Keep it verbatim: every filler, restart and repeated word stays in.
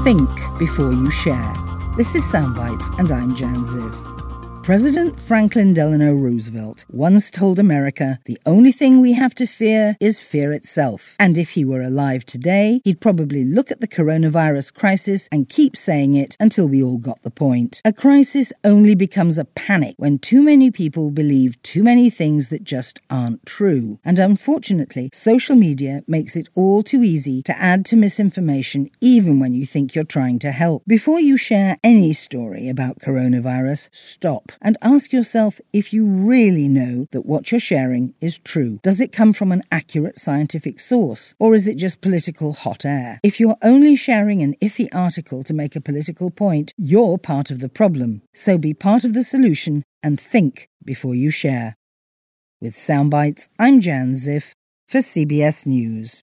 Think before you share. This is Soundbites, and I'm Jan Ziv. President Franklin Delano Roosevelt once told America, "The only thing we have to fear is fear itself." And if he were alive today, he'd probably look at the coronavirus crisis and keep saying it until we all got the point. A crisis only becomes a panic when too many people believe too many things that just aren't true. And unfortunately, social media makes it all too easy to add to misinformation even when you think you're trying to help. Before you share any story about coronavirus, stop and ask yourself if you really know that what you're sharing is true. Does it come from an accurate scientific source, or is it just political hot air? If you're only sharing an iffy article to make a political point, you're part of the problem. So be part of the solution and think before you share. With Soundbites, I'm Jan Ziff for C B S News.